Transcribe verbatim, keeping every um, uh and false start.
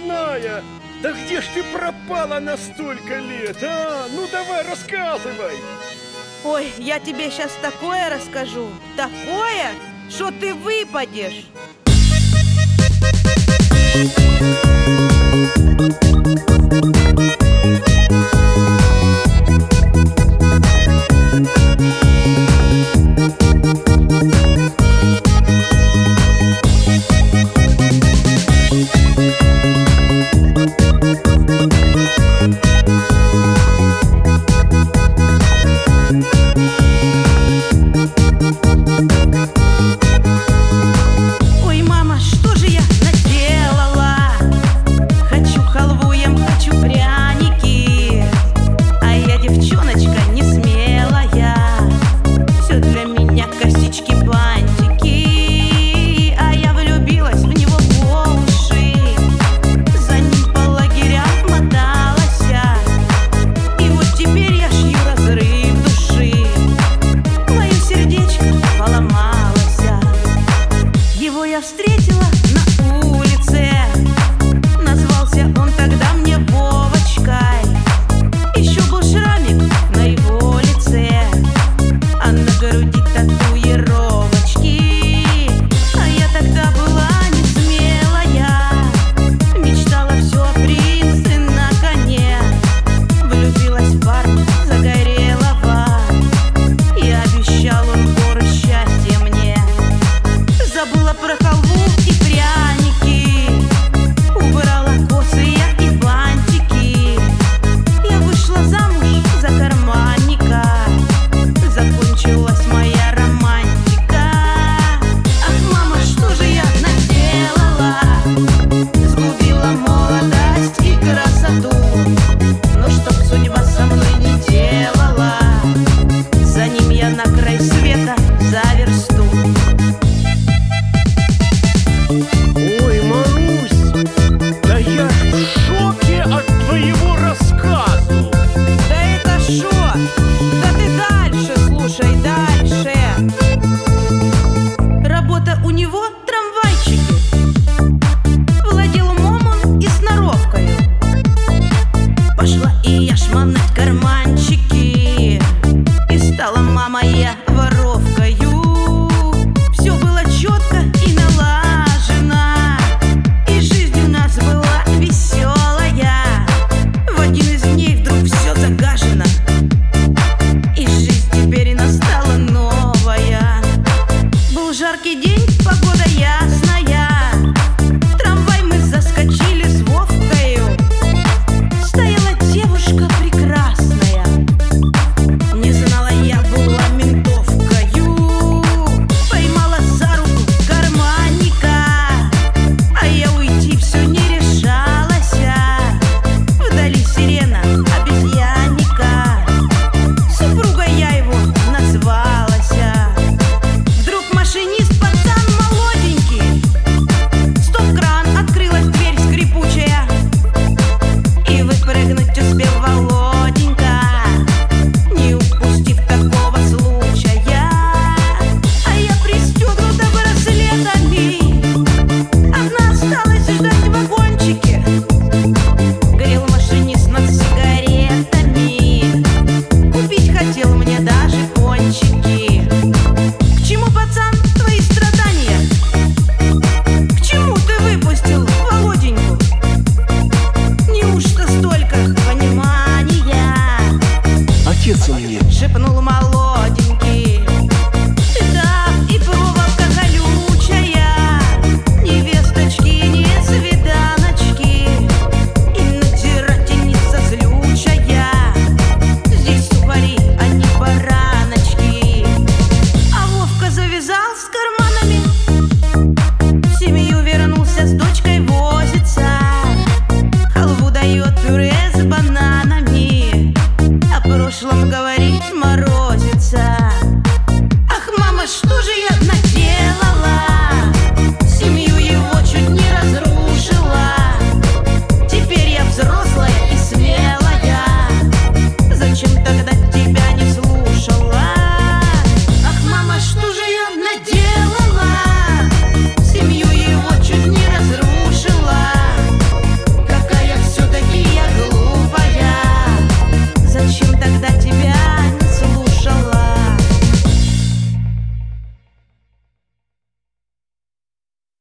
родная! Да где ж ты пропала на столько лет, а? Ну давай, рассказывай! Ой, я тебе сейчас такое расскажу, такое, что ты выпадешь. Ой, мама, что же я наделала? Хочу халву ем, хочу пряники, а я девчоночка не смелая. Все для меня косички, бантики, а я влюбилась в него по уши. За ним по лагерям моталась, и вот теперь я шью разрыв души. Мое сердечко поломалось. Его я встретила на улице, назвался он тогда мне Вовочкой. Еще был шрамик на его лице, а на груди татуировочки. А я тогда была не смелая, мечтала все о принце на коне. Влюбилась в парня загорелого, и обещал он горы счастья мне. Забыла про халву и пряники, убрала косы я и бантики. Я вышла замуж за карманника, закончилась моя романтика. Ах, мама, что же я наделала? Сгубила молодость и красоту. Но чтоб судьба со мной не делала, за ним я на край света за версту. Ой, Марусь, да я в шоке от твоего рассказу. Да это шо? Да ты дальше слушай, дальше. Работа у него трамвайчики, владел умом он и сноровкою. Пошла и я шмонать карманчики, и стала мама я воровкою. Все было четко и налажено, и жизнь у нас была веселая. В один из дней вдруг все загажено, и жизнь теперь и настала новая. Был жаркий день, погода ясная, в трамвай мы заскочили с Вовкою. Стояла девушка прекрасная, не знала я была ментовкою. Поймала за руку карманника, а я уйти все не решалась. Вдали сирена обезьянника, супругой я его назвалась. Вдруг машинист пацан молоденький, стоп-кран, открылась дверь скрипучая, и выпрыгнуть успел Володенька, не упустив такого случая. А я пристегнута браслетами, одна осталась ждать в вагончике. Горел машинист над сигаретами, купить хотел мне даже пончики. К чему, пацан, твои страдания? К чему ты выпустил Володеньку? Неужто столько понимания? Отец у меня. Шепнул молоденький. Да, и проволока колючая, невесточки, не свиданочки, и надзирательница злючая. Здесь сухари, а не бараночки. А Вовка завязал с карманами, в семью вернулся, с дочкой возится. Халву дает, пюре с бананами, о прошлом говорит морозится. Ах, мама, что же я наделала? Семью его чуть не разрушила. Теперь я взрослая и смелая, зачем тогда тебя не слушала? Ах, мама, что же я наделала?